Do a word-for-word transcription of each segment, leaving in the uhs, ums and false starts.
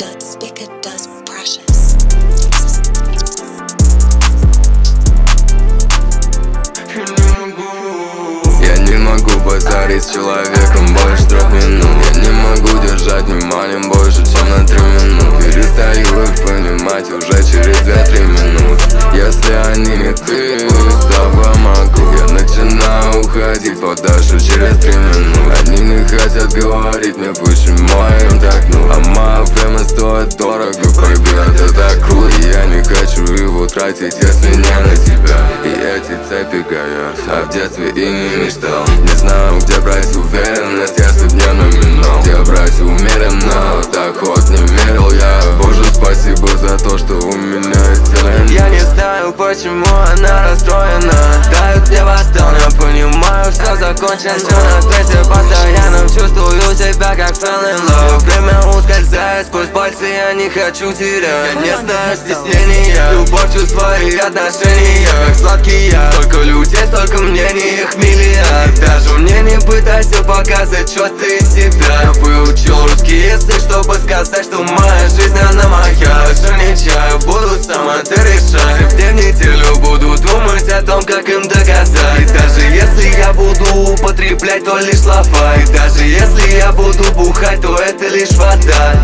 does, speaker does, precious. Я не могу базарить с человеком больше трех минут. Я не могу держать внимание больше, чем на три минуты. Перестаю их понимать уже через две-три минуты. Если они не ты, с тобой могу. Я начинаю уходить подальше через три минуты. Они не хотят говорить мне, почему им так ну. А мое время стоит дорого, baby, это так круто. И я не хочу его тратить, если не на тебя. И эти цепи горят, а в детстве и не мечтал. Не знаю, где брать уверенность, если б не номинал. Где брать умеренно, так ход не мерил я. Боже, спасибо за то, что у меня есть цель. Я не знаю, почему она расстроена. Дают мне восстал, я понимаю, все закончено. На стрессе постоянно чувствую себя как fell in love. Время ускользает сквозь пальцы, я не хочу терять. Я не знаю стеснения, любовь, чувства и отношения как сладкие. Столько людей, столько мнений, их миллиард. Даже мне не пытайся показать, что ты из себя. Я выучил русский язык, чтобы сказать, что моя жизнь, она моя. Уже не чаю, буду сама, ты решай. В день неделю буду думать о том, как им доказать. И даже если я буду употреблять, то лишь слова. И даже если я буду бухать, то это лишь вода.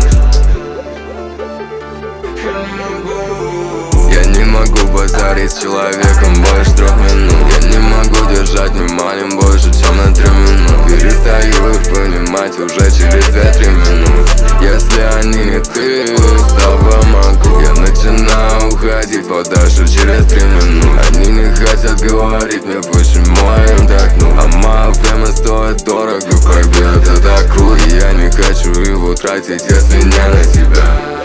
Я не могу базарить с человеком больше трех минут. Я не могу держать внимание больше, чем на три минуты. Перестаю их понимать уже через две-три минуты. Если они не ты, с тобой могу. Я начинаю уходить подальше через три минуты. Они не хотят говорить мне, почему им так ну. А мое время стоит дорого, baby, это так круто. И я не хочу его тратить, если не на тебя.